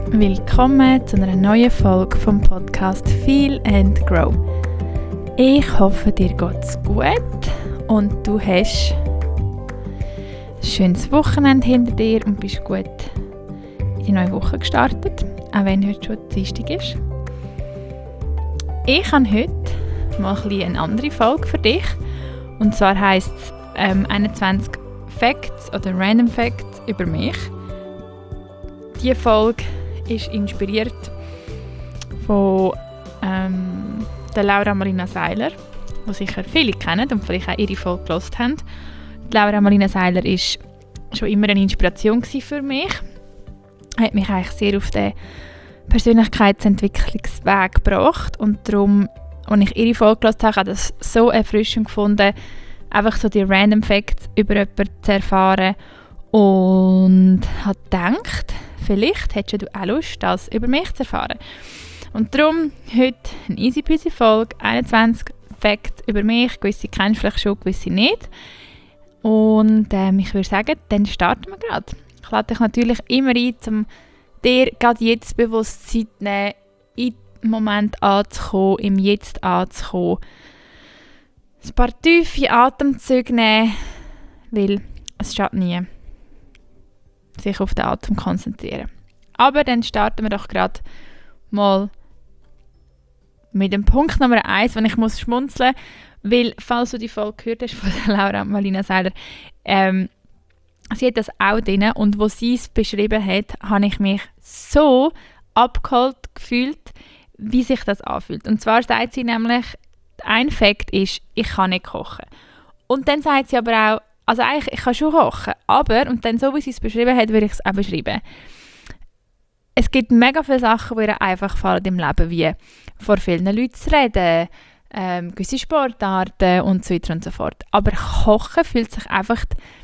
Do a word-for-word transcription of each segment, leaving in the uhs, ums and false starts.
Willkommen zu einer neuen Folge vom Podcast Feel and Grow. Ich hoffe, dir geht's gut und du hast ein schönes Wochenende hinter dir und bist gut in die neue Woche gestartet, auch wenn heute schon Dienstag ist. Ich habe heute mal ein eine andere Folge für dich, und zwar heisst es ähm, einundzwanzig Facts oder Random Facts über mich. Diese Folge ist inspiriert von ähm, der Laura Marlina Seiler, die sicher viele kennen und vielleicht auch ihre Folge gehört haben. Die Laura Marlina Seiler war schon immer eine Inspiration für mich. Hat mich eigentlich sehr auf den Persönlichkeitsentwicklungsweg gebracht, und darum, als ich ihre Folge gehört habe, habe ich das so erfrischend gefunden, einfach so die Random Facts über jemanden zu erfahren, und habe gedacht, vielleicht hättest du auch Lust, das über mich zu erfahren. Und darum heute eine easy peasy Folge, einundzwanzig Facts über mich. Gewisse kennst du vielleicht schon, gewisse nicht. Und ähm, ich würde sagen, dann starten wir gerade. Ich lade dich natürlich immer ein, um dir gerade jetzt bewusst Zeit zu nehmen, im Moment anzukommen, im Jetzt anzukommen. Ein paar tiefe Atemzüge nehmen, weil es schadet nie, sich auf den Atem konzentrieren. Aber dann starten wir doch gerade mal mit dem Punkt Nummer eins, wenn ich muss schmunzeln, weil, falls du die Folge gehört hast von der Laura Marlina Seiler, ähm, sie hat das auch drin, und wo sie es beschrieben hat, habe ich mich so abgeholt gefühlt, wie sich das anfühlt. Und zwar sagt sie nämlich, ein Fakt ist, ich kann nicht kochen. Und dann sagt sie aber auch, also eigentlich, ich kann schon kochen, aber, und dann so wie sie es beschrieben hat, würde ich es auch beschreiben. Es gibt mega viele Sachen, die ihr einfach fallen im Leben, wie vor vielen Leuten zu reden, ähm, gewisse Sportarten und so weiter und so fort. Aber Kochen fühlt sich einfach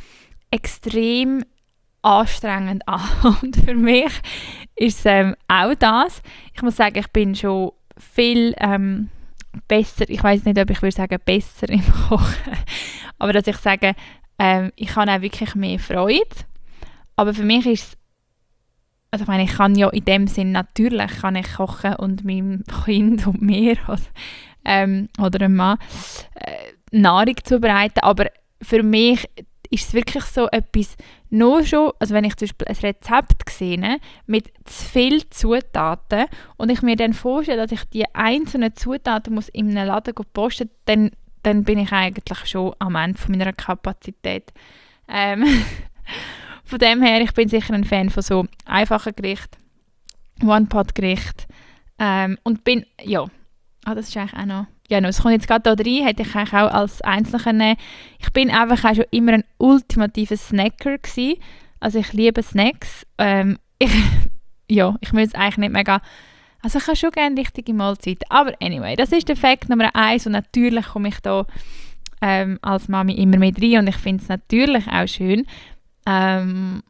extrem anstrengend an. Und für mich ist es ähm, auch das. Ich muss sagen, ich bin schon viel ähm, besser, ich weiß nicht, ob ich würde sagen, besser im Kochen, aber dass ich sage, ähm, ich habe auch wirklich mehr Freude. Aber für mich ist es, also ich meine, ich kann ja in dem Sinn, natürlich kann ich kochen und meinem Kind und mir oder, ähm, oder einem Mann äh, Nahrung zubereiten, aber für mich ist es wirklich so etwas, nur schon, also wenn ich zum Beispiel ein Rezept sehe mit zu viel Zutaten und ich mir dann vorstelle, dass ich die einzelnen Zutaten muss in einem Laden posten muss, dann, dann bin ich eigentlich schon am Ende von meiner Kapazität. Ähm, von dem her, ich bin sicher ein Fan von so einfachen Gerichten, One-Pot-Gerichten, ähm, und bin, ja, ah, das ist eigentlich auch noch, ja, no, es kommt jetzt gerade da rein, hätte ich eigentlich auch als Einzelne nehmen. Ich bin einfach auch schon immer ein ultimativer Snacker gewesen. Also ich liebe Snacks. Ähm, ich, ja, ich muss eigentlich nicht mega, also ich habe schon gerne richtige Mahlzeiten. Aber anyway, das ist der Fakt Nummer eins, und natürlich komme ich da ähm, als Mami immer mit rein, und ich finde es natürlich auch schön, ähm,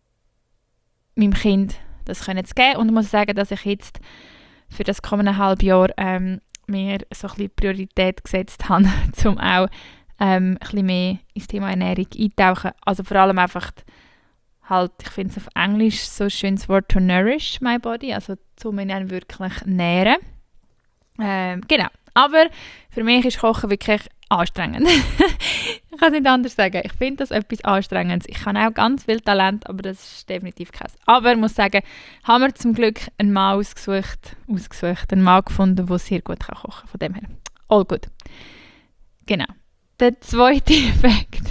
meinem Kind das können zu geben. Und ich muss sagen, dass ich jetzt für das kommende halbe Jahr ähm, mir so ein bisschen Priorität gesetzt habe, um auch ähm, ein bisschen mehr ins Thema Ernährung eintauchen. Also vor allem einfach halt, ich finde es auf Englisch so ein schönes Wort, to nourish my body, also um ihn dann wirklich nähren. Ähm, genau. Aber für mich ist Kochen wirklich anstrengend. Ich kann es nicht anders sagen. Ich finde das etwas Anstrengendes. Ich habe auch ganz viel Talent, aber das ist definitiv kein. Aber ich muss sagen, haben wir zum Glück einen Mann ausgesucht, ausgesucht einen Mann gefunden, der sehr gut kochen kann. Von dem her, all gut. Genau. Der zweite Effekt,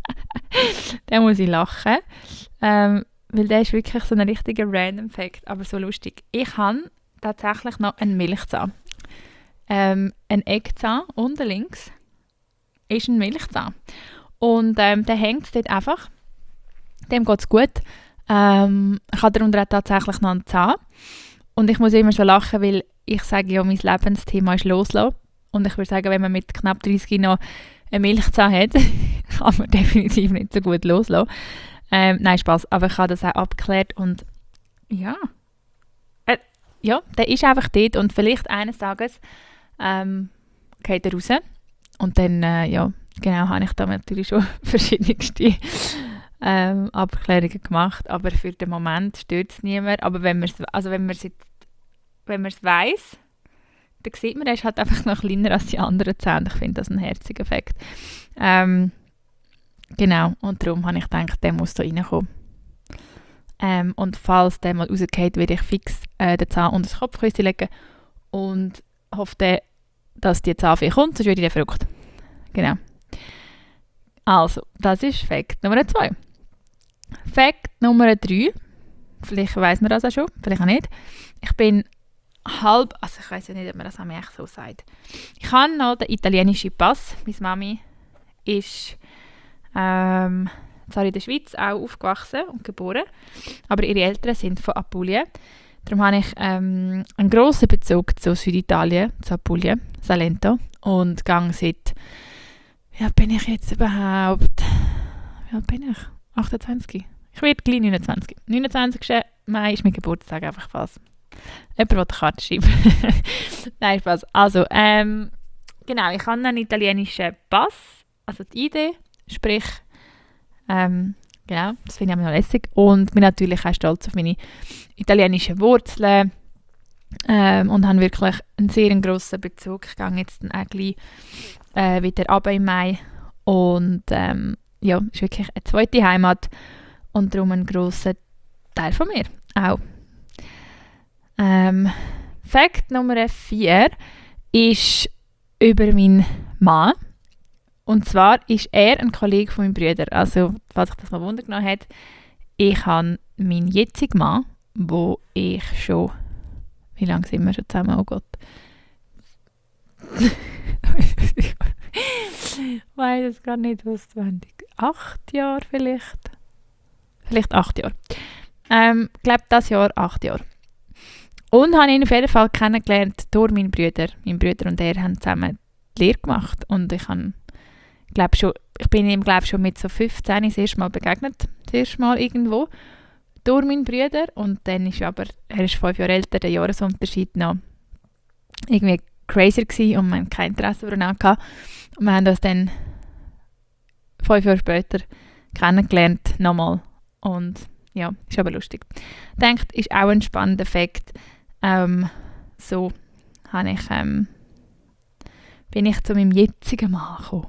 da muss ich lachen, ähm, weil der ist wirklich so ein richtiger Random Fact, aber so lustig. Ich habe tatsächlich noch einen Milchzahn. Ähm, ein Eckzahn unten links ist ein Milchzahn. Und ähm, der hängt dort einfach. Dem geht es gut. Ähm, ich habe darunter auch tatsächlich noch einen Zahn. Und ich muss immer so lachen, weil ich sage ja, mein Lebensthema ist loslassen. Und ich würde sagen, wenn man mit knapp dreißig noch einen Milchzahn hat, kann man definitiv nicht so gut loslassen. Ähm, nein, Spaß. Aber ich habe das auch abgeklärt und ja. Äh, ja, der ist einfach dort, und vielleicht eines Tages ähm, geht er raus. Und dann, äh, ja, genau, habe ich da natürlich schon verschiedenste ähm, Abklärungen gemacht, aber für den Moment stört es niemand. Aber wenn man es also wenn man's jetzt, wenn man's weiss, dann sieht man, er ist halt einfach noch kleiner als die anderen Zähne. Ich finde das ein herziger Effekt. Ähm, genau, und darum habe ich gedacht, der muss da reinkommen. Ähm, und falls der mal rausgeht, werde ich fix äh, den Zahn unter das Kopfkissen legen und hoffe dann, dass die Zahnfee kommt, sonst würde ich den verrückt. Genau. Also, das ist Fakt Nummer zwei. Fakt Nummer drei, vielleicht weiss man das auch schon, vielleicht auch nicht. Ich bin halb, also ich weiss ja nicht, ob man das an mich so sagt. Ich habe noch den italienischen Pass. Meine Mami ist ähm, zwar in der Schweiz auch aufgewachsen und geboren, aber ihre Eltern sind von Apulien. Darum habe ich ähm, einen grossen Bezug zu Süditalien, zu Apulien, Salento. Und gehe seit, wie alt bin ich jetzt überhaupt? Wie alt bin ich? achtundzwanzig. Ich werde gleich neunundzwanzig. neunundzwanzigsten Mai ist mein Geburtstag, einfach was. Jemand will die Karte schreiben. Nein, Spaß. Also, ähm, genau, ich habe einen italienischen Pass, also die I D, sprich, ähm, genau, das finde ich auch noch lässig. Und bin natürlich auch stolz auf meine italienischen Wurzeln ähm, und habe wirklich einen sehr grossen Bezug. Ich gehe jetzt dann auch gleich äh, wieder runter im Mai und ähm, ja, ist wirklich eine zweite Heimat und darum ein grosser Teil von mir auch. Ähm, Fakt Nummer vier ist über meinen Mann. Und zwar ist er ein Kollege von meinem Bruder. Also, falls sich das mal Wunder genommen hat, ich habe meinen jetzigen Mann, wo ich schon, wie lange sind wir schon zusammen? Oh Gott. Ich weiß es gar nicht auswendig. Acht Jahre vielleicht? Vielleicht acht Jahre. Ähm, ich glaube, das Jahr acht Jahre. Und habe ihn auf jeden Fall kennengelernt durch meinen Bruder. Mein Bruder und er haben zusammen die Lehre gemacht. Und ich, habe, glaub schon, ich bin ihm glaub, schon mit so fünfzehn das erste Mal begegnet. Das erste Mal irgendwo. Durch meinen Bruder. Und dann ist aber, er ist fünf Jahre älter, der Jahresunterschied noch irgendwie crazy gewesen und wir hatten kein Interesse voneinander gehabt. Und wir haben uns dann fünf Jahre später kennengelernt, nochmal. Und ja, ist aber lustig. Ich denke, ist auch ein spannender Fakt. Ähm, so habe ich, ähm, bin ich zu meinem jetzigen Mann gekommen.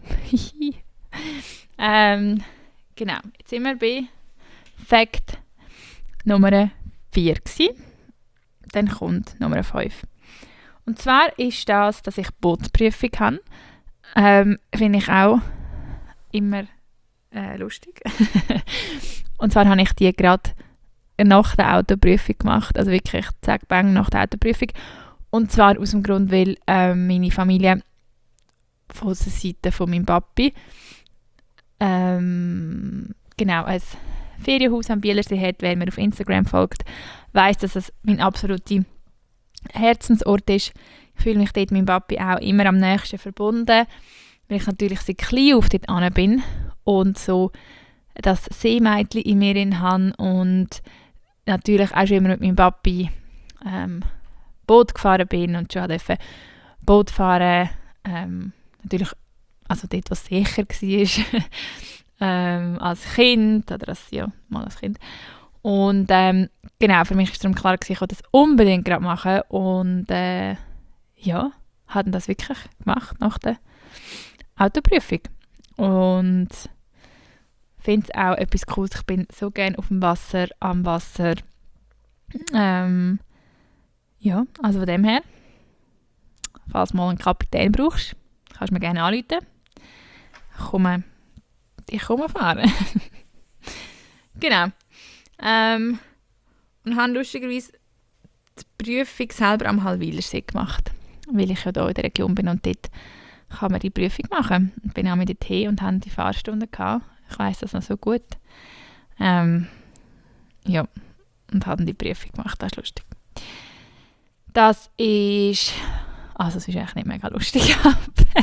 ähm, genau, jetzt sind wir bei Fakt Nummer vier gewesen. Dann kommt Nummer fünf. Und zwar ist das, dass ich Bootprüfung habe. Ähm, finde ich auch immer äh, lustig. Und zwar habe ich die gerade nach der Autoprüfung gemacht. Also wirklich zack, bang, nach der Autoprüfung. Und zwar aus dem Grund, weil äh, meine Familie von der Seite von meinem Papi ähm, genau, ein Ferienhaus am Bielersee hat. Wer mir auf Instagram folgt, weiss, dass es mein absoluter Herzensort ist. Ich fühle mich dort mit meinem Papi auch immer am nächsten verbunden, weil ich natürlich seit klein auf dort hin bin und so das Seemädchen in mir in habe und natürlich auch schon immer mit meinem Papi ähm, Boot gefahren bin und schon durfte Boot fahren. Ähm, natürlich, also dort, was sicher war, ähm, als Kind oder als, ja, mal als Kind. Und ähm, genau, für mich war es darum klar, ich wollte das unbedingt gerade machen und äh, ja, haben das wirklich gemacht nach der Autoprüfung. Und finde es auch etwas Cooles. Ich bin so gerne auf dem Wasser, am Wasser. Ähm, ja, also von dem her, falls du mal einen Kapitän brauchst, kannst du mir gerne anrufen. Ich komme, ich komme fahren. Genau. Ähm, und habe lustigerweise die Prüfung selber am Hallwilersee gemacht, weil ich ja hier in der Region bin und dort kann man die Prüfung machen. Ich bin auch mit der T und hatte die Fahrstunde gehabt. Ich weiss das noch so gut. Ähm, ja, und haben die Prüfung gemacht, das ist lustig. Das ist, also es ist eigentlich nicht mega lustig, aber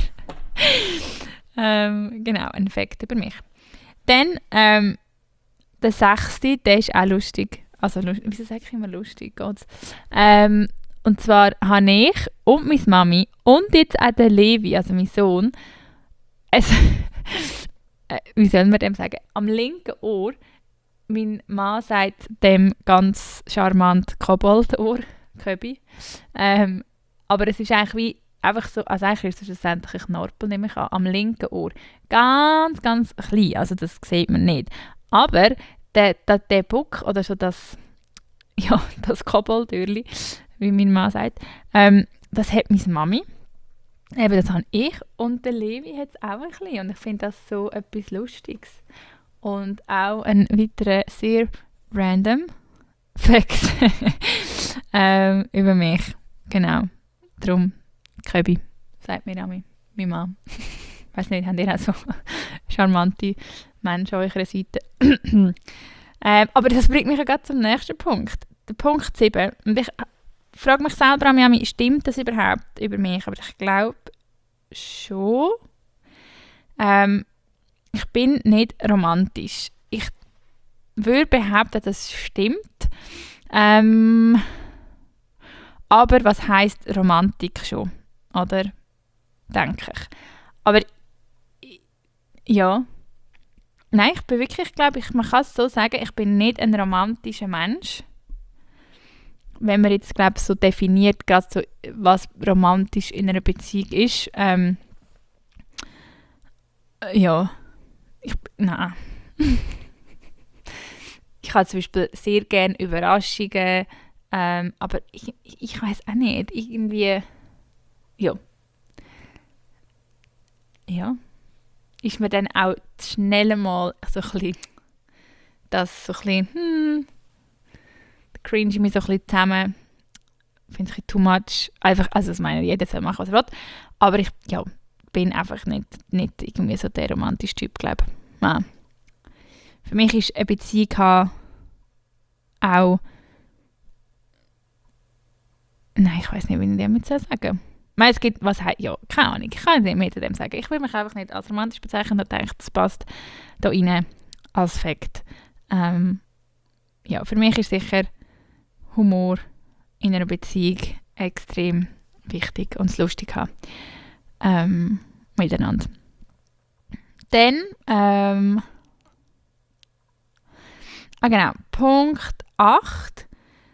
ähm, genau, ein Fakt über mich. Dann, ähm, der sechste, der ist auch lustig. Also, wieso sage ich immer lustig? Geht's? Ähm, und zwar habe ich und meine Mami und jetzt auch der Levi, also mein Sohn, ein, äh, wie soll man dem sagen, am linken Ohr, mein Mann sagt dem ganz charmant Koboldohr, Köbi. Ähm, aber es ist eigentlich wie, einfach so, also eigentlich ist es schlussendlich ein Knorpel, nehme ich an, am linken Ohr. Ganz, ganz klein, also das sieht man nicht. Aber der, der, der Buck, oder so das, ja, das Koboldöhrli, wie mein Mann sagt, ähm, das hat meine Mami. Eben, das habe ich. Und der Levi hat es auch ein bisschen. Und ich finde das so etwas Lustiges. Und auch ein weiterer sehr random Fact ähm, über mich. Genau. Darum, Köbi, sagt mir auch mein, mein Mann. Ich weiss nicht, habt ihr auch so charmante Menschen an eurer Seite? ähm, aber das bringt mich ja gerade zum nächsten Punkt. Der Punkt sieben. Und ich frage mich selber an mich, stimmt das überhaupt über mich? Aber ich glaube schon. Ähm, ich bin nicht romantisch. Ich würde behaupten, das stimmt. Ähm, aber was heisst Romantik schon? Oder? Denke ich. Aber ja. Nein, ich bin wirklich, glaube ich, man kann es so sagen, ich bin nicht ein romantischer Mensch. Wenn man jetzt, glaube ich, so definiert, gerade so, was romantisch in einer Beziehung ist. Ähm, ja. Ich, nein. Ich habe zum Beispiel sehr gerne Überraschungen, ähm, aber ich, ich, ich weiß auch nicht, irgendwie, ja. Ja. Ist mir dann auch schnell mal so ein bisschen, das so ein bisschen, hm, cringe mich so ein bisschen zusammen. Ich finde es ein bisschen too much. Einfach, also das meine ich, jeder soll machen, was er will. Aber ich, ja, bin einfach nicht, nicht irgendwie so der romantische Typ, glaube ich. Ja. Für mich ist eine Beziehung haben auch, nein, ich weiß nicht, wie ich damit sagen soll. Ich meine, es gibt, was heißt, ja, keine Ahnung, ich kann nicht mehr zu dem sagen. Ich will mich einfach nicht als romantisch bezeichnen und denke, das passt da rein als Fakt. Ähm, ja, für mich ist sicher Humor in einer Beziehung extrem wichtig und es lustig haben ähm, miteinander. Dann, ähm, ah genau, Punkt acht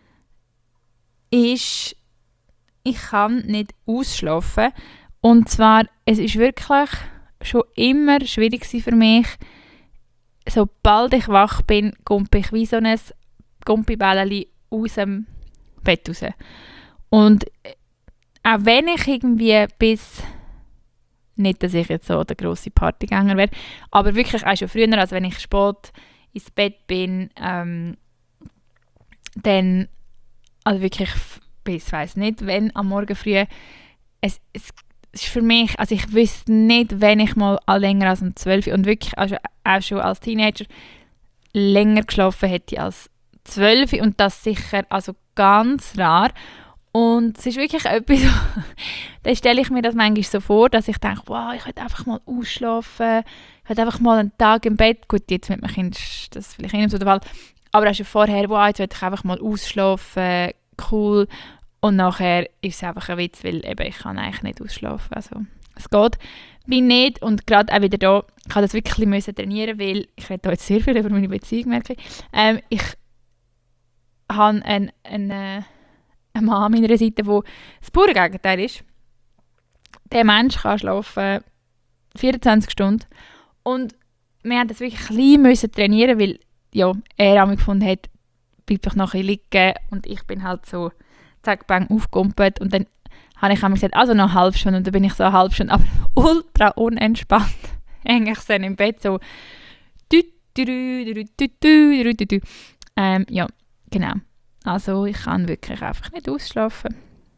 ist, ich kann nicht ausschlafen. Und zwar, es ist wirklich schon immer schwierig für mich, sobald ich wach bin, komme ich wie so ein Gumpibällchen aus dem Bett raus. Und auch wenn ich irgendwie bis, nicht, dass ich jetzt so der grosse Partygänger wäre, aber wirklich auch schon früher, also wenn ich spät ins Bett bin, ähm, dann, also wirklich bis, weiss nicht, wenn am Morgen früh, es, es ist für mich, also ich wüsste nicht, wenn ich mal länger als um zwölf Uhr und wirklich also auch schon als Teenager länger geschlafen hätte als zwölf Uhr und das sicher also ganz rar. Und es ist wirklich etwas, dann stelle ich mir das manchmal so vor, dass ich denke, wow, ich will einfach mal ausschlafen, ich will einfach mal einen Tag im Bett, gut, jetzt mit meinem Kind ist das vielleicht nicht so der Fall, aber auch schon vorher, wow, jetzt will ich einfach mal ausschlafen, cool, und nachher ist es einfach ein Witz, weil eben, ich kann eigentlich nicht ausschlafen, also es geht wie nicht und gerade auch wieder da, ich habe das wirklich müssen trainieren, weil ich rede da jetzt sehr viel über meine Beziehung, merke ich, ähm, ich habe einen, einen ein Mann an meiner Seite, der das pure Gegenteil ist. Der Mensch kann schlafen vierundzwanzig Stunden. Und wir mussten das wirklich ein bisschen trainieren, weil ja, er an mich gefunden hat, bleib doch noch ein bisschen liegen. Und ich bin halt so zack, bang, aufgekumpelt. Und dann habe ich gesagt, also noch eine halbe Stunde. Und dann bin ich so eine halbe Stunde, aber ultra unentspannt. Eigentlich so im Bett so dü, dü, dü, dü, dü, dü, dü, dü. Ähm, ja, genau. Also ich kann wirklich einfach nicht ausschlafen.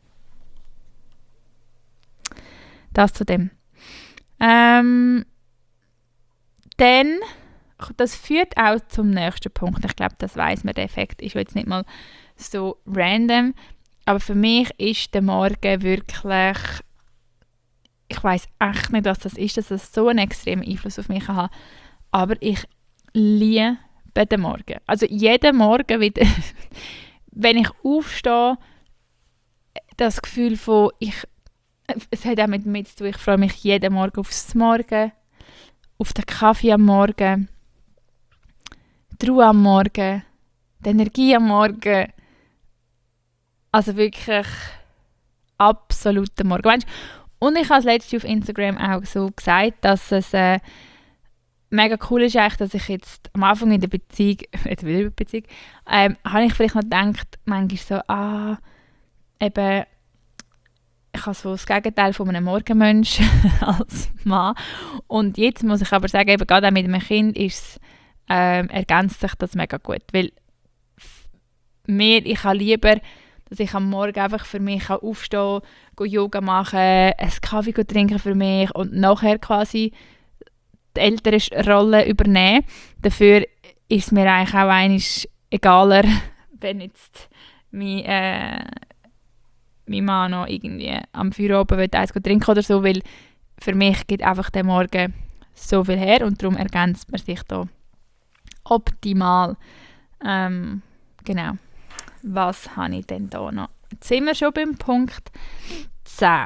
Das zu dem. Ähm, dann, das führt auch zum nächsten Punkt. Ich glaube, das weiss man, der Effekt ist jetzt nicht mal so random. Aber für mich ist der Morgen wirklich, ich weiss echt nicht, was das ist, dass das so einen extremen Einfluss auf mich hat. Aber ich liebe den Morgen. Also jeden Morgen wieder... Wenn ich aufstehe, das Gefühl von, ich, es hat auch mit mir zu tun, ich freue mich jeden Morgen aufs Morgen, auf den Kaffee am Morgen, die Ruhe am Morgen, die Energie am Morgen. Also wirklich absoluter Morgen. Weißt, und ich habe es letztens auf Instagram auch so gesagt, dass es äh, mega cool ist eigentlich, dass ich jetzt am Anfang in der Beziehung, jetzt wieder über Beziehung, ähm, habe ich vielleicht noch gedacht, manchmal so, ah, eben, ich habe so das Gegenteil von einem Morgenmensch als Mann. Und jetzt muss ich aber sagen, eben gerade auch mit einem Kind ist, ähm, ergänzt sich das mega gut. Weil mir, ich habe lieber, dass ich am Morgen einfach für mich aufstehen kann, Yoga machen, einen Kaffee trinken für mich und nachher quasi die ältere Rolle übernehmen. Dafür ist es mir eigentlich auch einiges egaler, wenn jetzt mein, äh, mein Mann noch irgendwie am Feierabend eins trinken oder so, weil für mich gibt einfach der Morgen so viel her und darum ergänzt man sich da optimal. Ähm, genau. Was habe ich denn da noch? Jetzt sind wir schon beim Punkt zehn.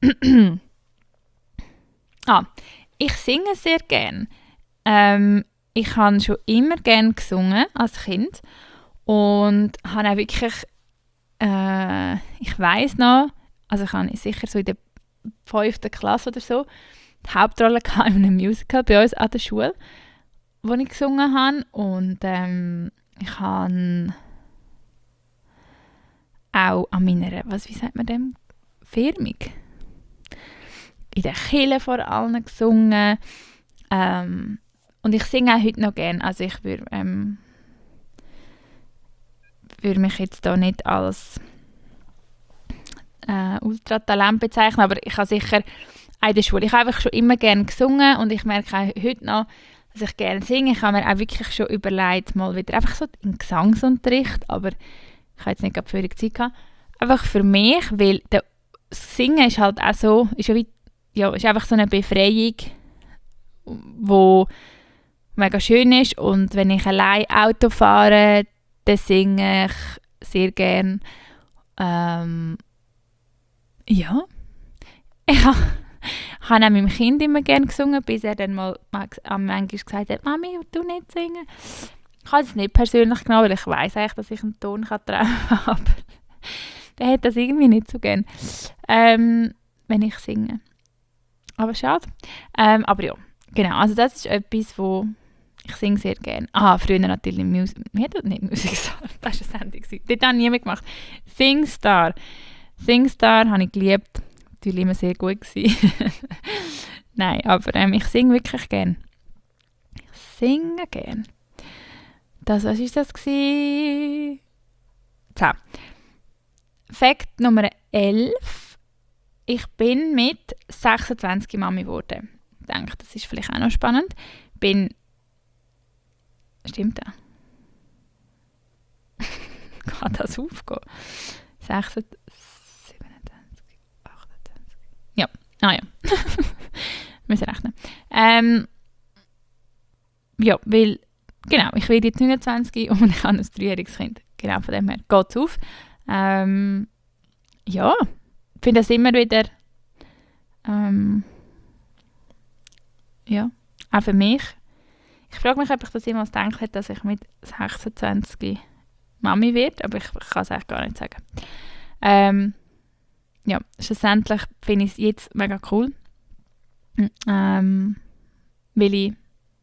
ah, ich singe sehr gern. Ähm, ich habe schon immer gern gesungen als Kind und habe auch wirklich, äh, ich weiss noch, also ich habe sicher so in der fünften Klasse oder so die Hauptrolle in einem Musical bei uns an der Schule, wo ich gesungen habe und ähm, ich habe auch an meiner, was, wie sagt man dem, Firmung, in der Kirche vor allen gesungen. Ähm, und ich singe auch heute noch gerne. Also ich würde ähm, würd mich jetzt da nicht als äh, Ultratalent bezeichnen, aber ich habe sicher auch in der Schule, ich habe einfach schon immer gerne gesungen und ich merke auch heute noch, dass ich gerne singe. Ich habe mir auch wirklich schon überlegt, mal wieder einfach so in Gesangsunterricht, aber ich habe jetzt nicht gerade für Zeit gehabt. Einfach für mich, weil der Singen ist halt auch so, ist, ja wie, ja, ist einfach so eine Befreiung, wo mega schön ist und wenn ich allein Auto fahre, dann singe ich sehr gern. Ähm, ja. Ich habe auch meinem Kind immer gerne gesungen, bis er dann mal manchmal gesagt hat, «Mami, du nicht singen?» Ich habe es nicht persönlich genommen, weil ich weiss eigentlich, dass ich einen Ton treffen kann, aber der hat das irgendwie nicht so gern, ähm, wenn ich singe. Aber schade. Ähm, aber ja, genau, also das ist etwas, wo ich singe sehr gerne. Ah, früher natürlich Musik, wir hatten nicht Musikstar, das war eine Sendung, dort habe ich niemand gemacht. Singstar. Singstar habe ich geliebt, natürlich immer sehr gut gewesen. Nein, aber ähm, ich singe wirklich gerne. Ich singe gerne. Das, was war das? zehn. Fakt Nummer elf. Ich bin mit sechsundzwanzig Mami geworden. Ich denke, das ist vielleicht auch noch spannend. Bin... Stimmt das? Kann das aufgehen? sechsundzwanzig, siebenundzwanzig, achtundzwanzig... Ja, ah ja. Müssen rechnen. Ähm, ja, weil... Genau, ich werde jetzt neunundzwanzig und ich habe ein dreijähriges Kind. Genau, von dem her geht es auf. Ähm, ja, ich finde das immer wieder, ähm, ja, auch für mich. Ich frage mich, ob ich das jemals gedacht hätte, dass ich mit sechsundzwanzig Mami werde, aber ich, ich kann es eigentlich gar nicht sagen. Ähm, ja, schlussendlich finde ich es jetzt mega cool, ähm, weil ich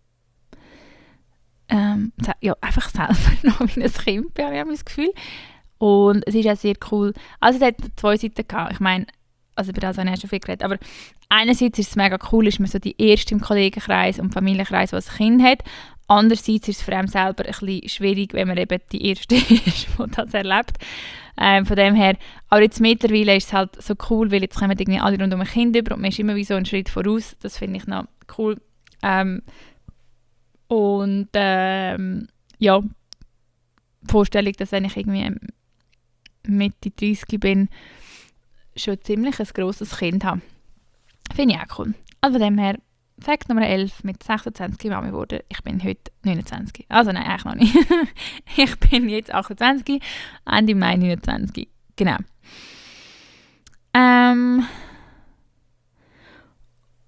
Ähm, ja, einfach selber noch wie ein Kind bin, habe ich das Gefühl. Und es ist auch sehr cool. Also es hat zwei Seiten gehabt. Ich meine, also über das habe ich auch schon viel geredet, aber einerseits ist es mega cool, ist man so die Erste im Kollegenkreis und Familienkreis, die ein Kind hat. Andererseits ist es für einen selber ein bisschen schwierig, wenn man eben die Erste ist, die das erlebt. Ähm, von dem her, aber jetzt mittlerweile ist es halt so cool, weil jetzt kommen irgendwie alle rund um ein Kind über und man ist immer wie so einen Schritt voraus. Das finde ich noch cool. Ähm, Und ähm, ja, die Vorstellung, dass wenn ich irgendwie Mitte dreißig bin, schon ziemlich ein grosses Kind habe. Finde ich auch cool. Also von dem her, Fakt Nummer elf, mit sechsundzwanzig Mami geworden. Ich bin heute neunundzwanzig. Also nein, eigentlich noch nicht. Ich bin jetzt achtundzwanzig, Ende Mai neunundzwanzig. Genau. Ähm...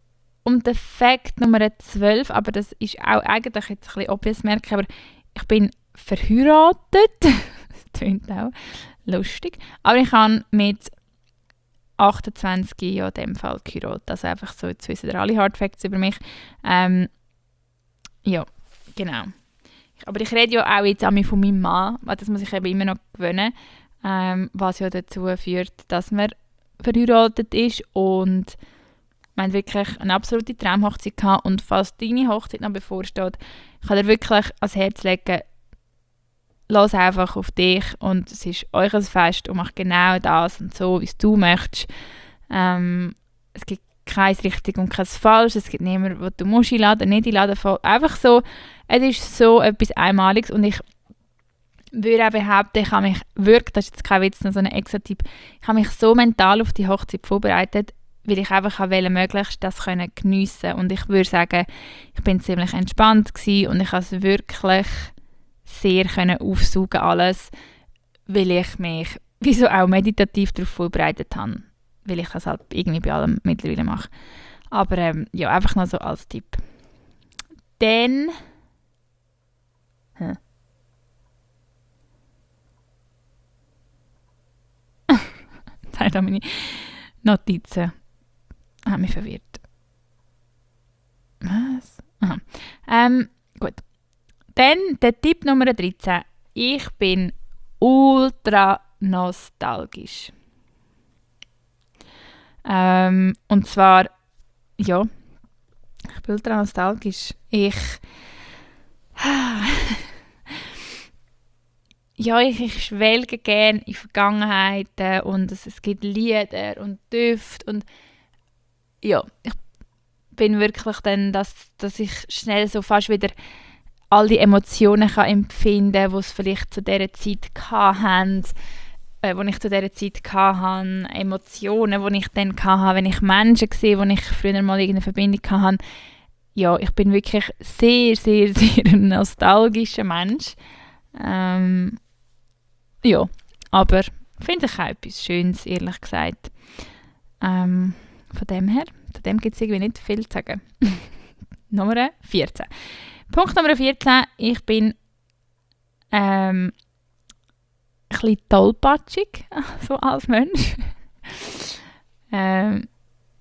Und der Fakt Nummer zwölf, aber das ist auch eigentlich jetzt ein bisschen obvious, merke ich, aber ich bin verheiratet. Das klingt auch lustig. Aber ich habe mit achtundzwanzig ja in dem Fall geheiratet. Also einfach so, jetzt wissen ihr alle Hard Facts über mich. Ähm, ja, genau. Aber ich rede ja auch jetzt von meinem Mann, weil das muss ich eben immer noch gewöhnen, ähm, was ja dazu führt, dass man verheiratet ist und wir haben wirklich eine absolute Traumhochzeit gehabt und falls deine Hochzeit noch bevorsteht, ich kann dir wirklich ans Herz legen, lass einfach auf dich und es ist euch ein Fest und macht genau das und so, wie es du möchtest. Ähm, es gibt kein richtig und kein falsch, es gibt niemanden, wo du musst einladen, nicht einladen, einfach so, es ist so etwas Einmaliges und ich würde auch behaupten, ich habe mich wirklich, das ist jetzt kein Witz, noch so ein Extra-Tipp, ich habe mich so mental auf die Hochzeit vorbereitet, weil ich einfach wollte, möglichst das können geniessen. Und ich würde sagen, ich bin ziemlich entspannt gewesen und ich konnte es wirklich sehr können aufsaugen alles, weil ich mich wieso auch meditativ darauf vorbereitet habe, weil ich das halt irgendwie bei allem mittlerweile mache. Aber ähm, ja, einfach noch so als Tipp. Dann hm. Jetzt habe ich da meine Notizen. Hat mich verwirrt. Was? Aha. Ähm, gut. Dann der Tipp Nummer dreizehn. Ich bin ultra nostalgisch. Ähm, und zwar, ja, ich bin ultra nostalgisch. Ich, ja, ich, ich schwelge gerne in Vergangenheiten und es, es gibt Lieder und Düfte und ja, ich bin wirklich dann, dass, dass ich schnell so fast wieder all die Emotionen kann empfinden kann, die es vielleicht zu dieser Zeit hatten, äh, wo ich zu dieser Zeit hatte, Emotionen, die ich dann hatte, wenn ich Menschen sehe, wo ich früher mal irgendeine Verbindung hatte. Ja, ich bin wirklich sehr, sehr, sehr ein nostalgischer Mensch. Ähm, ja, aber finde ich auch etwas Schönes, ehrlich gesagt. Ähm, von dem her, zu dem gibt es irgendwie nicht viel zu sagen. Nummer vierzehn. Punkt Nummer vierzehn. Ich bin ähm, ein bisschen tollpatschig, so als Mensch. ähm,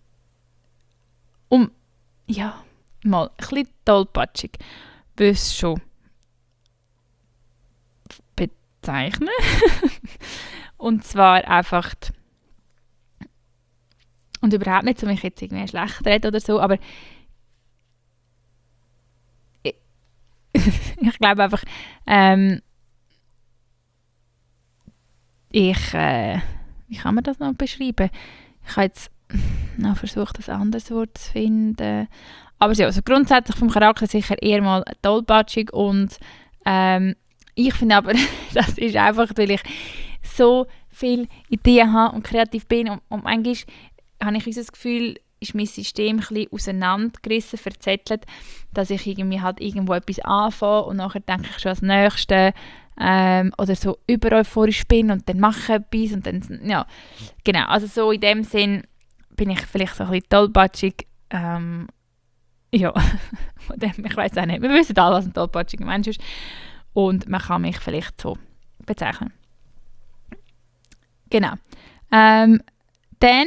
um, ja, mal, ein bisschen tollpatschig. Willst du schon bezeichnen? Und zwar einfach die, und überhaupt nicht, um mich jetzt irgendwie schlecht reden oder so, aber ich, ich glaube einfach, ähm, ich, äh, wie kann man das noch beschreiben? Ich habe jetzt noch versucht, ein anderes Wort zu finden. Aber ja, also grundsätzlich vom Charakter sicher eher mal tollpatschig und ähm, ich finde aber, das ist einfach, weil ich so viele Ideen habe und kreativ bin und, und manchmal habe ich das Gefühl, ist mein System ein bisschen auseinandergerissen, verzettelt, dass ich irgendwie halt irgendwo etwas anfange und nachher denke ich schon als Nächste ähm, oder so über euphorisch bin und dann mache ich etwas und dann, ja, genau, also so in dem Sinn bin ich vielleicht so ein bisschen tollpatschig, ähm, ja, von dem, ich weiß auch nicht, wir wissen alle, was ein tollpatschiger Mensch ist und man kann mich vielleicht so bezeichnen. Genau. Ähm, dann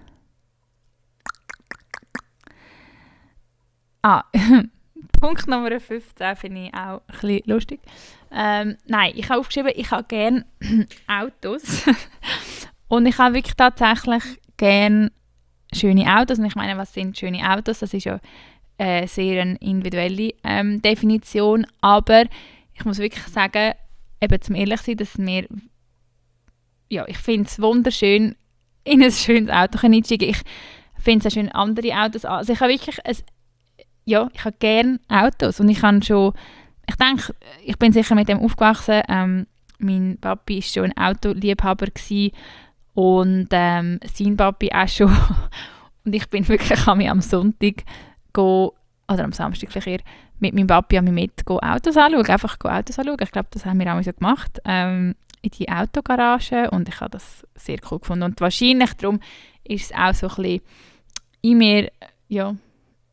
Ah, Punkt Nummer fünfzehn finde ich auch ein bisschen lustig. Ähm, nein, ich habe aufgeschrieben, ich habe gerne Autos. Und ich habe wirklich tatsächlich gerne schöne Autos. Und ich meine, was sind schöne Autos? Das ist ja äh, sehr eine individuelle ähm, Definition. Aber ich muss wirklich sagen, eben zum ehrlich sein, dass mir, ja, ich finde es wunderschön, in ein schönes Auto einzusteigen. Ich finde es auch schön, andere Autos an. Also ich habe wirklich ein Ja, ich habe gerne Autos und ich kann schon, ich denke, ich bin sicher mit dem aufgewachsen. Ähm, mein Papi war schon ein Autoliebhaber gewesen und ähm, sein Papi auch schon. Und ich bin wirklich am Sonntag go, oder am Samstag vielleicht eher, mit meinem Papi an mich mit go Autos anschauen, einfach go Autos anschauen. Ich glaube, das haben wir auch so gemacht, ähm, in die Autogarage und ich habe das sehr cool gefunden. Und wahrscheinlich darum ist es auch so ein bisschen in mir, ja,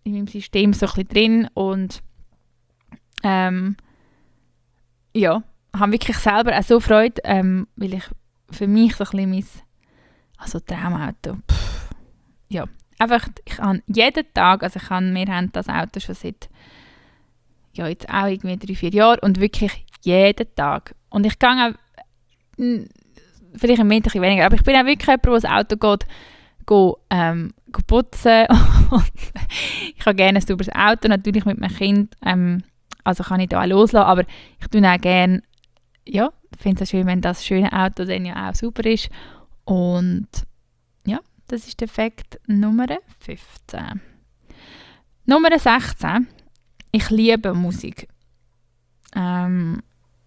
in meinem System so ein bisschen drin und ähm, ja, habe wirklich selber auch so Freude, ähm, weil ich für mich so ein bisschen mein also Traumauto, pff, ja, einfach, ich habe jeden Tag, also ich habe, wir haben das Auto schon seit, ja, jetzt auch irgendwie drei, vier Jahren und wirklich jeden Tag. Und ich gehe auch, mh, vielleicht im Winter ein bisschen weniger, aber ich bin auch wirklich jemand, der das Auto geht, go, ähm, go putzen und ich habe gerne ein sauberes Auto, natürlich mit meinem Kind, ähm, also kann ich da auch loslassen, aber ich tue auch gerne, ja, finde es schön, wenn das schöne Auto dann ja auch sauber ist. Und ja, das ist der Fakt Nummer fünfzehn. Nummer sechzehn. Ich liebe Musik. Ähm,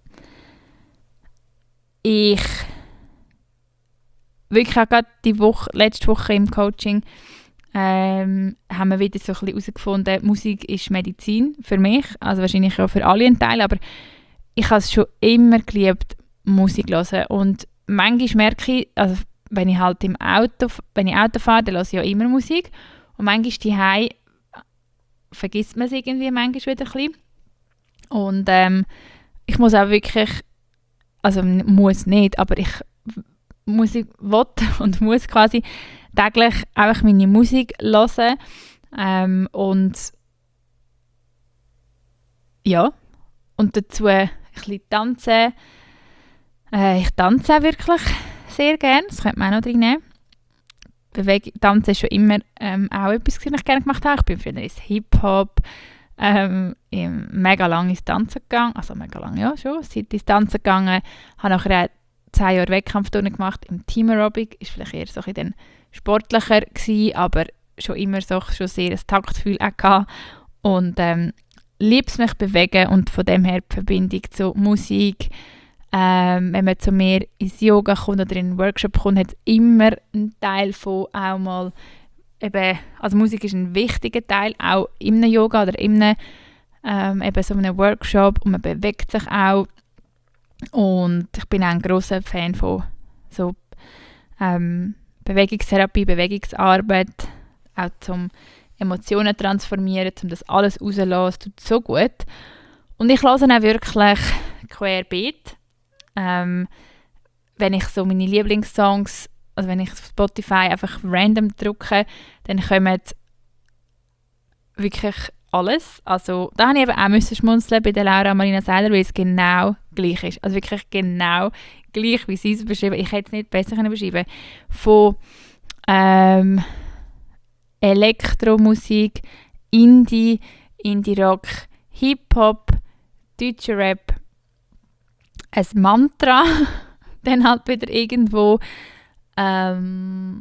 ich wirklich auch gerade die Woche, letzte Woche im Coaching ähm, haben wir wieder so ein bisschen herausgefunden, Musik ist Medizin für mich, also wahrscheinlich auch für alle ein Teil, aber ich habe es schon immer geliebt, Musik zu hören. Und manchmal merke ich, also wenn ich halt im Auto, wenn ich Auto fahre, dann höre ich ja immer Musik. Und manchmal daheim vergisst man es irgendwie manchmal wieder ein bisschen. Und ähm, ich muss auch wirklich, also muss nicht, aber ich Musik will und muss quasi täglich einfach meine Musik hören. Ähm, und ja, und dazu ein bisschen tanzen. Äh, ich tanze auch wirklich sehr gerne, das könnte man auch noch drin nehmen. Beweg- Tanzen ist schon immer ähm, auch etwas, was ich gerne gemacht habe. Ich bin früher ins Hip-Hop, ähm, mega lang ins Tanzen gegangen, also mega lang, ja schon, seit ins Tanzen gegangen, habe nachher auch zehn Jahre Wettkampfturnen gemacht im Team Aerobic, ist vielleicht eher so ein bisschen sportlicher gewesen, aber schon immer so, schon sehr ein Taktgefühl auch gehabt. Und ähm, liebe es mich bewegen und von dem her die Verbindung zu Musik. Ähm, wenn man zu mir ins Yoga kommt oder in einen Workshop kommt, hat es immer einen Teil von auch mal eben, also Musik ist ein wichtiger Teil, auch in einem Yoga oder in einem, ähm, eben so einem Workshop und man bewegt sich auch. Und ich bin auch ein grosser Fan von so ähm, Bewegungstherapie, Bewegungsarbeit, auch zum Emotionen transformieren, um das alles rauszulassen, das tut so gut. Und ich höre auch wirklich querbeet. Ähm, wenn ich so meine Lieblingssongs, also wenn ich auf Spotify einfach random drücke, dann kommen wirklich alles. Also da habe ich eben auch müssen schmunzeln bei der Laura Marlina Seiler, weil es genau gleich ist. Also wirklich genau gleich, wie sie es beschrieben. Ich hätte es nicht besser können beschreiben. Von ähm, Elektromusik, Indie, Indie-Rock, Hip-Hop, deutscher Rap, ein Mantra, dann halt wieder irgendwo ähm,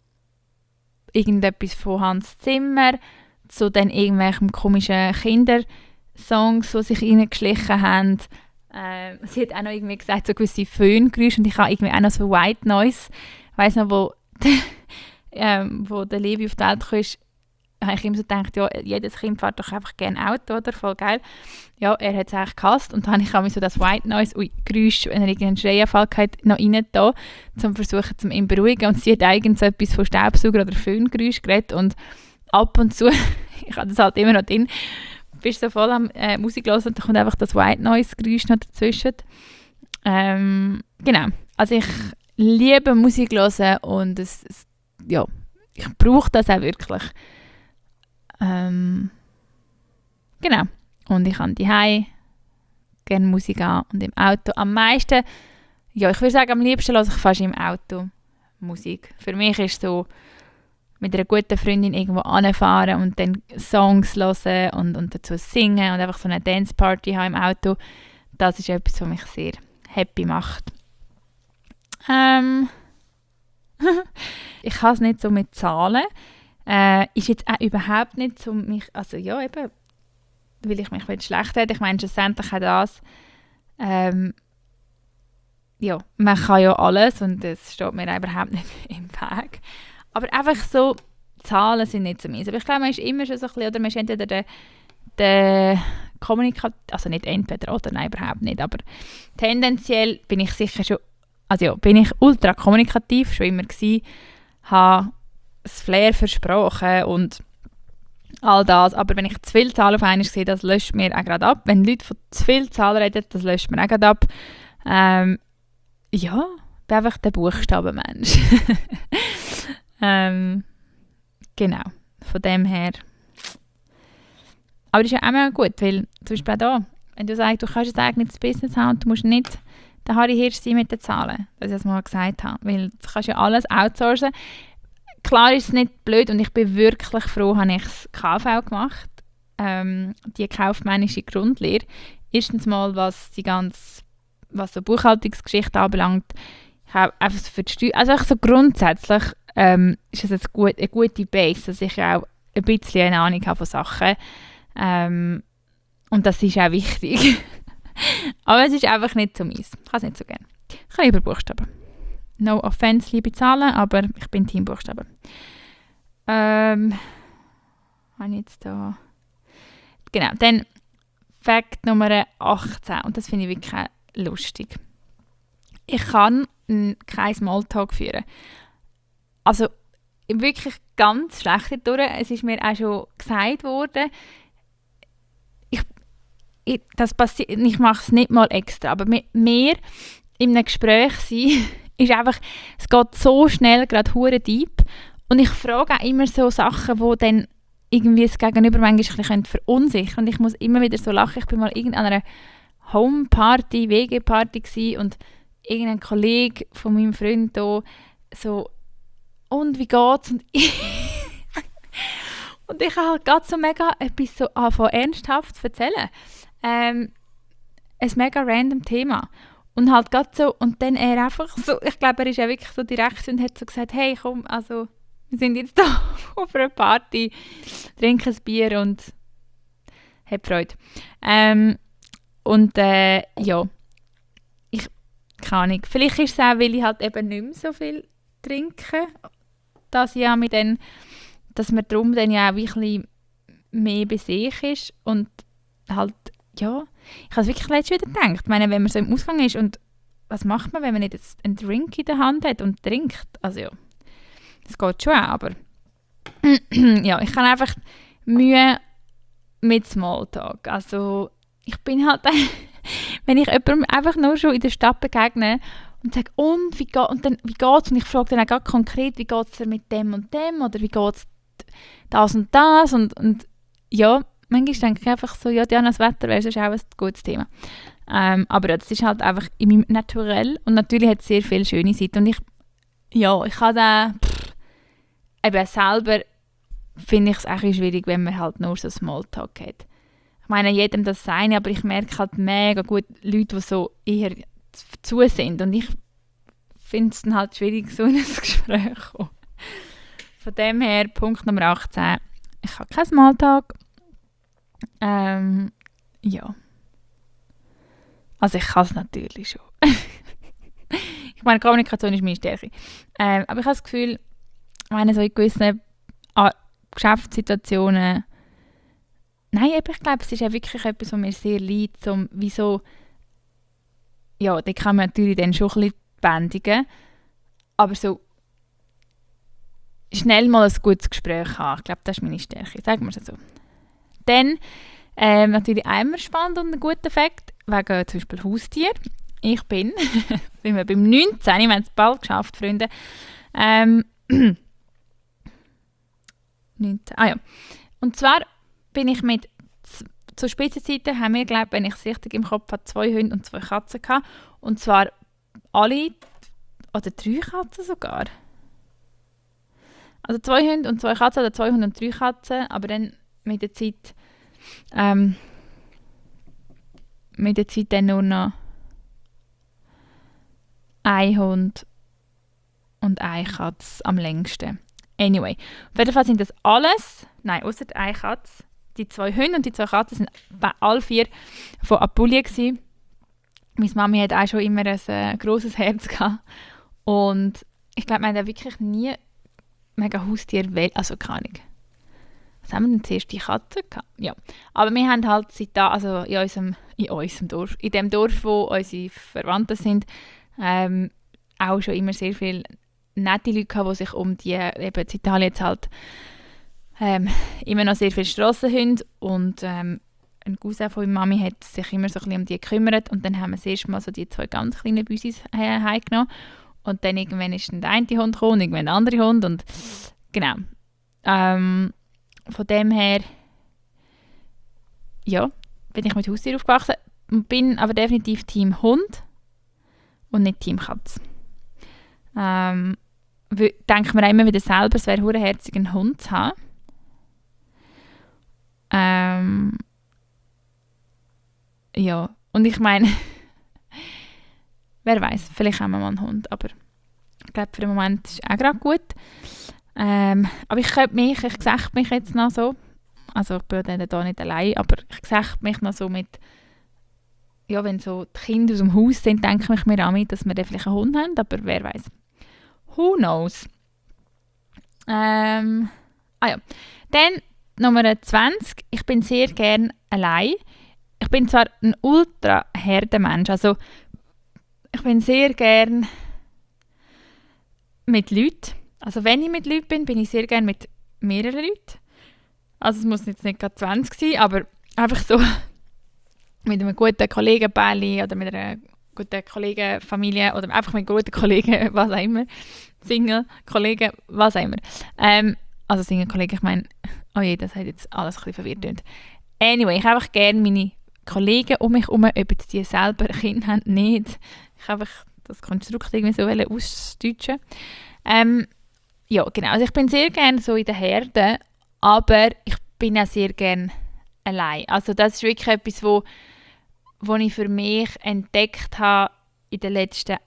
irgendetwas von Hans Zimmer, zu dann irgendwelchen komischen Kindersongs, die sich reingeschlichen haben. Ähm, sie hat auch noch irgendwie gesagt, so gewisse Föhngeräusche, und ich habe irgendwie auch noch so White Noise. Ich weiss noch, wo, ähm, wo der Levi auf die Welt kam, habe ich immer so gedacht, ja, jedes Kind fährt doch einfach gerne Auto, oder? Voll geil. Ja, er hat es eigentlich gehasst, und dann habe ich auch so das White Noise, ui, Geräusch, wenn er irgendeinen Schreianfall hat, noch rein da, um versuchen, zu ihn beruhigen. Und sie hat eigentlich so etwas von Staubsauger oder Föhngeräusch geredet, und ab und zu, ich habe das halt immer noch drin, bist so voll am äh, Musik hören und dann kommt einfach das White Noise Geräusch noch dazwischen. Ähm, genau, also ich liebe Musik hören und es, es, ja, ich brauche das auch wirklich. Ähm, genau, und ich habe daheim gerne Musik an und im Auto am meisten, ja, ich würde sagen, am liebsten höre ich fast im Auto Musik. Für mich ist so, mit einer guten Freundin irgendwo anfahren und dann Songs hören und, und dazu singen und einfach so eine Dance-Party haben im Auto, das ist etwas, was mich sehr happy macht. Ähm ich habe es nicht so mit Zahlen. Äh, ist jetzt auch überhaupt nicht so mich, also ja eben, weil ich mich schlecht rede. Ich meine, schlussendlich auch das, ähm, ja, man kann ja alles und das steht mir auch überhaupt nicht im Weg. Aber einfach so, Zahlen sind nicht so meins. Aber ich glaube, man ist immer schon so ein bisschen, oder man ist entweder der, der Kommunikativ, also nicht entweder oder, nein, überhaupt nicht, aber tendenziell bin ich sicher schon, also ja, bin ich ultra kommunikativ, schon immer gewesen, habe das Flair für Sprache und all das. Aber wenn ich zu viele Zahlen auf einmal sehe, das löscht mir auch gerade ab. Wenn Leute von zu vielen Zahlen reden, das löscht mir auch gerade ab. Ähm, ja, ich bin einfach der Buchstabenmensch. ähm, genau, von dem her. Aber das ist ja auch mal gut, weil zum Beispiel auch da, wenn du sagst, du kannst ein eigenes Business haben und du musst nicht der Harry Hirsch sein mit den Zahlen, dass ich das mal gesagt habe, weil du kannst ja alles outsourcen. Klar ist es nicht blöd und ich bin wirklich froh, habe ich das K V gemacht, ähm, die kaufmännische Grundlehre. Erstens mal, was die ganze, was so Buchhaltungsgeschichte anbelangt, ich habe einfach für die Steuer, also so grundsätzlich ähm, ist es jetzt gut, eine gute Base, dass ich auch ein bisschen eine Ahnung habe von Sachen. Ähm, und das ist auch wichtig. Aber es ist einfach nicht so meins. Ich kann es nicht so gerne. Ich kann lieber Buchstaben. No offense, liebe Zahlen, aber ich bin Team Buchstaben. Ähm, habe ich jetzt da... Genau, dann Fakt Nummer achtzehn. Und das finde ich wirklich lustig. Ich kann keinen Smalltalk führen. Also wirklich ganz schlecht durch. Es ist mir auch schon gesagt worden, ich, ich, das passiert, ich mache es nicht mal extra, aber mit mir in einem Gespräch sein, ist einfach, es geht so schnell, gerade hure deep. Und ich frage auch immer so Sachen, die dann irgendwie das Gegenüber manchmal ein bisschen verunsichern. Und ich muss immer wieder so lachen. Ich bin mal in irgendeiner Homeparty, W G-Party gsi und irgendein Kollege von meinem Freund da so, und wie geht's? Und ich, und ich habe halt gerade so mega etwas so anfangen, ernsthaft zu erzählen. Ähm, ein mega random Thema. Und halt gerade so, und dann er einfach so, ich glaube, er ist ja wirklich so direkt und hat so gesagt, hey, komm, also, wir sind jetzt da auf einer Party, trinken ein Bier und haben Freude. Ähm, und äh, ja, ich, keine Ahnung, vielleicht ist es auch, weil ich halt eben nicht mehr so viel trinke, dass, ja mit den, dass man darum dann ja auch ein bisschen mehr bei sich ist und halt, ja, ich habe es wirklich letztens wieder gedacht, ich meine, wenn man so im Ausgang ist und was macht man, wenn man nicht jetzt einen Drink in der Hand hat und trinkt, also ja, das geht schon auch, aber ja, ich habe einfach Mühe mit Smalltalk, also ich bin halt, wenn ich jemandem einfach nur schon in der Stadt begegne und sage, und wie geht und dann, wie geht's? Und ich frage dann auch ganz konkret, wie geht es dir mit dem und dem oder wie geht es das und das und, und ja, manchmal denke ich einfach so, ja, Diana, das Wetter wäre sonst auch ein gutes Thema. Ähm, aber ja, das ist halt einfach in meinem Naturell und natürlich hat es sehr viele schöne Seiten und ich, ja, ich habe dann, pff, eben selber finde ich es auch schwierig, wenn man halt nur so Smalltalk hat. Ich meine, jedem das seine, aber ich merke halt mega gut Leute, die so eher zu sind und ich finde es dann halt schwierig, so in ein Gespräch zu kommen. Von dem her, Punkt Nummer achtzehn, ich habe keinen Smalltalk. Ähm, ja. Also ich kann es natürlich schon. Ich meine, Kommunikation ist meine Stärke. Ähm, aber ich habe das Gefühl, ich meine, so in gewissen ah, Geschäftssituationen, nein, eben, ich glaube, es ist ja wirklich etwas, was mir sehr liegt, so, wieso, ja, da kann man natürlich dann schon ein bisschen bändigen, aber so schnell mal ein gutes Gespräch haben, ich glaube, das ist meine Stärke, sagen wir es so. Dann ähm, natürlich einmal spannend und ein guter Fakt, wegen zum Beispiel Haustier. Ich bin, sind wir beim neunzehn, wir haben es bald geschafft, Freunde. Ähm, neunzehn, ah ja. Und zwar bin ich mit, zur Spitzenzeiten haben wir, glaube wenn ich es richtig im Kopf habe, zwei Hunde und zwei Katzen gehabt. Und zwar alle, oder drei Katzen sogar. Also zwei Hunde und zwei Katzen, oder zwei Hunde und drei Katzen, aber dann mit der Zeit ähm, mit der Zeit dann nur noch ein Hund und eine Katze am längsten. Anyway, auf jeden Fall sind das alles, nein, außer eine Katze, die zwei Hunde und die zwei Katzen sind bei all vier von Apulia gewesen. Meine Mami hat auch schon immer ein äh, grosses Herz gehabt und ich glaube, wir haben da wirklich nie mega Haustier, also keine Ahnung. Was haben wir denn zuerst, die Katze gehabt? Ja, aber wir haben halt seit da, also in unserem, in unserem Dorf, in dem Dorf, wo unsere Verwandten sind, ähm, auch schon immer sehr viele nette Leute gehabt, die sich um die, eben in Italien jetzt halt ähm, immer noch sehr viele Strassenhunde und ähm, ein Cousin von meiner Mami hat sich immer so ein bisschen um die gekümmert und dann haben wir das erste Mal so die zwei ganz kleinen Büsis äh, heimgenommen und dann irgendwann ist dann der eine Hund gekommen und irgendwann der andere Hund und genau. Ähm, von dem her ja, bin ich mit Haustier aufgewachsen und bin aber definitiv Team Hund und nicht Team Katz. Ähm, denke mir auch immer wieder selber, es wäre verdammt einen Hund zu haben. Ähm, ja, und ich meine, wer weiß, vielleicht haben wir mal einen Hund, aber ich glaube, für den Moment ist es auch gerade gut. Ähm, aber ich könnte mich, ich sehe mich jetzt noch so, also ich bin dann da nicht allein, aber ich sehe mich noch so mit, ja, wenn so die Kinder aus dem Haus sind, denke ich mir an, dass wir dann vielleicht einen Hund haben, aber wer weiß. Who knows? Ähm, ah ja, dann Nummer zwanzig, ich bin sehr gerne allein. Ich bin zwar ein ultra Herdenmensch, also ich bin sehr gerne mit Leuten. Also wenn ich mit Leuten bin, bin ich sehr gerne mit mehreren Leuten. Also es muss jetzt nicht gerade zwanzig sein, aber einfach so mit einem guten Kollegenpärchen oder mit einer guten Kollegenfamilie oder einfach mit guten Kollegen, was auch immer. Single-Kollegen, was auch immer. Ähm, also Single-Kollegen, ich meine, oh je, das hat jetzt alles ein bisschen verwirrt. Anyway, ich habe einfach gerne meine Kollegen um mich herum, ob jetzt die selber Kinder haben, nicht. Ich habe einfach das Konstrukt irgendwie so ausdeutschen. Ähm, ja, genau. Also ich bin sehr gerne so in der Herde, aber ich bin auch sehr gerne allein. Also das ist wirklich etwas, wo, wo ich für mich entdeckt habe in den letzten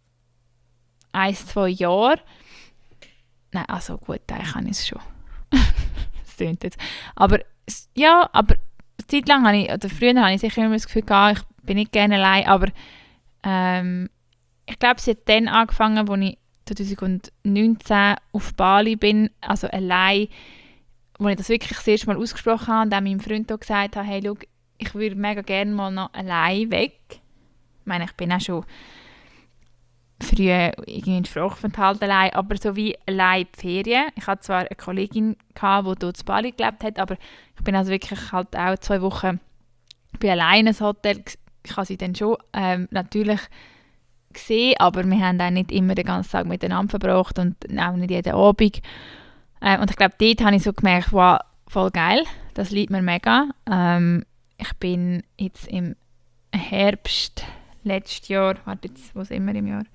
ein, zwei Jahren. Nein, also gut, eigentlich kann ich es schon. Das klingt jetzt. Aber ja, aber eine Zeit lang habe ich, oder früher habe ich sicher immer das Gefühl gehabt, ich bin nicht gerne allein, aber ähm, ich glaube, es hat dann angefangen, als ich zwanzig neunzehn auf Bali bin, also allein, wo ich das wirklich das erste Mal ausgesprochen habe und dann meinem Freund auch gesagt habe, hey, schau, ich würde mega gerne mal noch allein weg. Ich meine, ich bin auch schon früher irgendwie in Sprachaufenthalt allein, aber so wie allein in die Ferien. Ich hatte zwar eine Kollegin, gehabt, die dort in Bali gelebt hat, aber ich bin also wirklich halt auch zwei Wochen bei allein ins Hotel. Ich habe sie dann schon ähm, natürlich gesehen, aber wir haben auch nicht immer den ganzen Tag miteinander verbracht und auch nicht jeden Abend. Äh, und ich glaube, dort habe ich so gemerkt, wow, voll geil, das liegt mir mega. Ähm, ich bin jetzt im Herbst letztes Jahr, warte jetzt, wo sind wir im Jahr?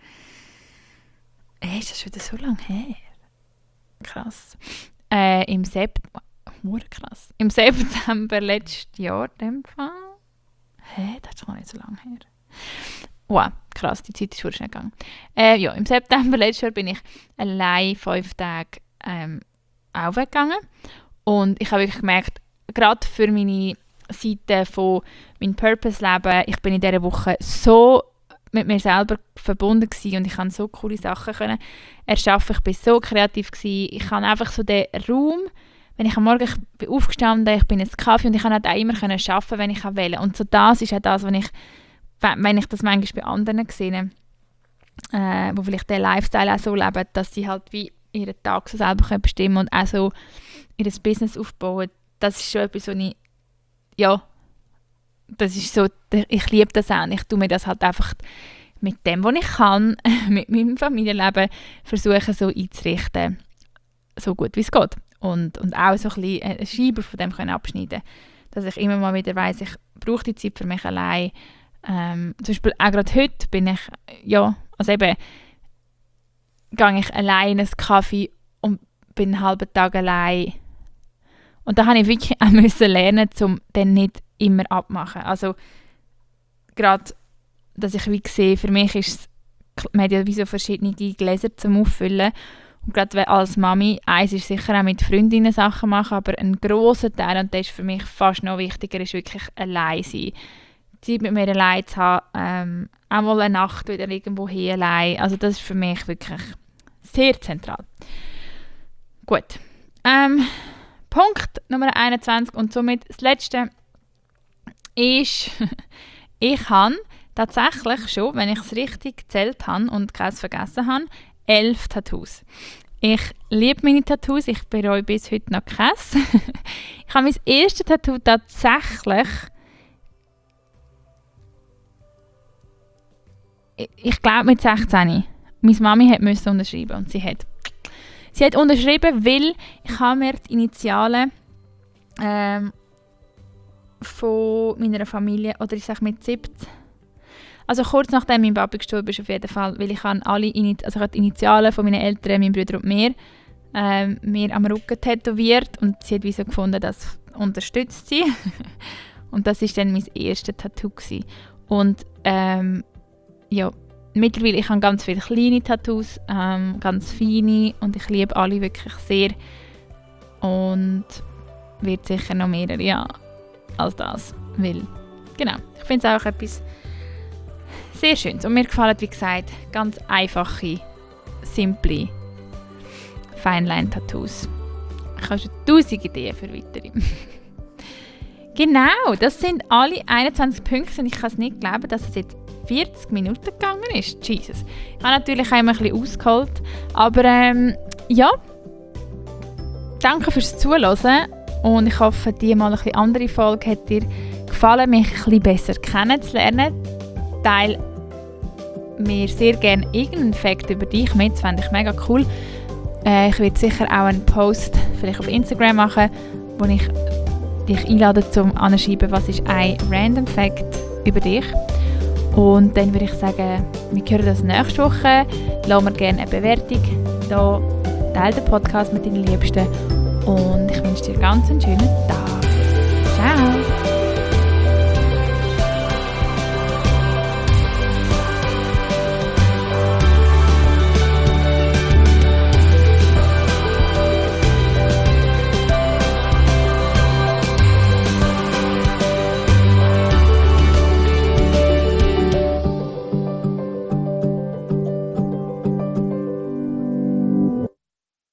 Hey, ist das schon wieder so lange her? Krass. Äh, im September, oh, krass. Im September letztes Jahr, in dem Fall. Hä, hey, das ist noch nicht so lange her. Wow, krass, die Zeit ist schon schnell gegangen. Äh, ja, im September letztes Jahr bin ich allein fünf Tage ähm, auch weggegangen. Und ich habe wirklich gemerkt, gerade für meine Seite von meinem Purpose-Leben, ich bin in dieser Woche so mit mir selber verbunden gewesen und ich konnte so coole Sachen können erschaffen. Ich war so kreativ gewesen. Ich kann einfach so den Raum, wenn ich am Morgen ich bin aufgestanden, ich bin ins Kaffee und ich kann halt auch immer können arbeiten, wenn ich will. Und so das ist auch das, was ich, wenn ich das manchmal bei anderen sehe, äh, wo vielleicht den Lifestyle auch so leben, dass sie halt wie ihren Tag so selber können bestimmen und auch so ihr Business aufbauen. Das ist schon etwas, was ich, ja, das ist so, ich liebe das auch und ich tue mir das halt einfach mit dem, was ich kann, mit meinem Familienleben versuchen so einzurichten, so gut wie es geht. Und, und auch so ein bisschen eine Scheibe von dem können abschneiden, dass ich immer mal wieder weiss, ich brauche die Zeit für mich allein. Ähm, zum Beispiel auch gerade heute bin ich, ja, also eben, gehe ich allein in einen Kaffee und bin einen halben Tag allein. Und da musste ich wirklich auch müssen lernen, um dann nicht immer abmachen. Also gerade, dass ich wie sehe, für mich ist es, man hat ja wie so verschiedene Gläser zum Auffüllen. Und gerade als Mami, eins ist sicher auch mit Freundinnen Sachen machen, aber ein grosser Teil, und das ist für mich fast noch wichtiger, ist wirklich allein sein. Zeit mit mir allein zu haben, ähm, auch mal eine Nacht wieder irgendwo hin allein. Also das ist für mich wirklich sehr zentral. Gut. Ähm, Punkt Nummer einundzwanzig und somit das letzte ist, ich habe tatsächlich schon, wenn ich es richtig gezählt habe und keins vergessen habe, elf Tattoos. Ich liebe meine Tattoos, ich bereue bis heute noch keins. Ich habe mein erstes Tattoo tatsächlich, ich, ich glaube mit sechzehn. Meine Mami hat müssen unterschreiben und sie hat. Sie hat unterschrieben, weil ich habe mir die Initialen ähm, von meiner Familie, oder ich sage mit siebzehn, also kurz nachdem mein Papa gestorben ist auf jeden Fall, weil ich habe alle Init- also ich habe die Initialen von meinen Eltern, meinen Brüdern und mir, ähm, mir am Rücken tätowiert und sie hat wie so gefunden, das unterstützt sie. Und das war dann mein erstes Tattoo gewesen. Und ähm, ja, mittlerweile, ich habe ganz viele kleine Tattoos, ähm, ganz feine und ich liebe alle wirklich sehr und wird sicher noch mehrere, ja, als das, weil, genau, ich finde es auch etwas sehr Schönes und mir gefallen, wie gesagt, ganz einfache, simple Feinline-Tattoos. Ich habe schon tausend Ideen für weitere. Genau, das sind alle einundzwanzig Punkte und ich kann es nicht glauben, dass es jetzt vierzig Minuten gegangen ist. Jesus. Ich habe natürlich auch immer ein bisschen ausgeholt, aber ähm, ja, danke fürs Zuhören und ich hoffe, die mal ein bisschen andere Folge hat dir gefallen, mich ein bisschen besser kennenzulernen. Teil mir sehr gerne irgendeinen Fact über dich mit, das fände ich mega cool. Äh, ich werde sicher auch einen Post vielleicht auf Instagram machen, wo ich dich einlade zum Anschreiben, was ist ein Random Fact über dich. Und dann würde ich sagen, wir hören das nächste Woche. Lass mir gerne eine Bewertung da. Teile den Podcast mit deinen Liebsten. Und ich wünsche dir ganz einen schönen Tag. Ciao!